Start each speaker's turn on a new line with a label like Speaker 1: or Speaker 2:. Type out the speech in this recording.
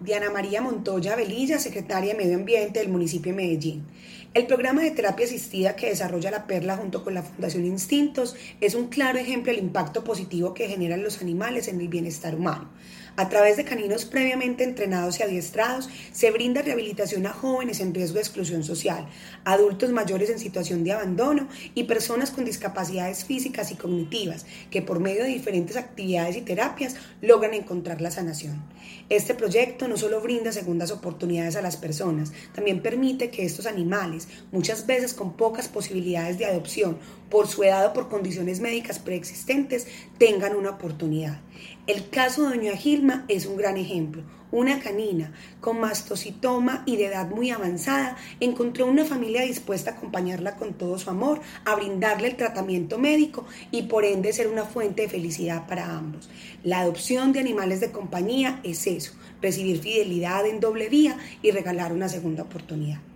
Speaker 1: Diana María Montoya Velilla, secretaria de Medio Ambiente del municipio de Medellín. El programa de terapia asistida que desarrolla La Perla junto con la Fundación Instintos es un claro ejemplo del impacto positivo que generan los animales en el bienestar humano. A través de caninos previamente entrenados y adiestrados, se brinda rehabilitación a jóvenes en riesgo de exclusión social, adultos mayores en situación de abandono y personas con discapacidades físicas y cognitivas que por medio de diferentes actividades y terapias logran encontrar la sanación. Este proyecto no solo brinda segundas oportunidades a las personas, también permite que estos animales, muchas veces con pocas posibilidades de adopción por su edad o por condiciones médicas preexistentes, tengan una oportunidad. El caso de doña Gilma es un gran ejemplo. Una canina con mastocitoma y de edad muy avanzada encontró una familia dispuesta a acompañarla con todo su amor, a brindarle el tratamiento médico y por ende ser una fuente de felicidad para ambos. La adopción de animales de compañía es eso, recibir fidelidad en doble vía y regalar una segunda oportunidad.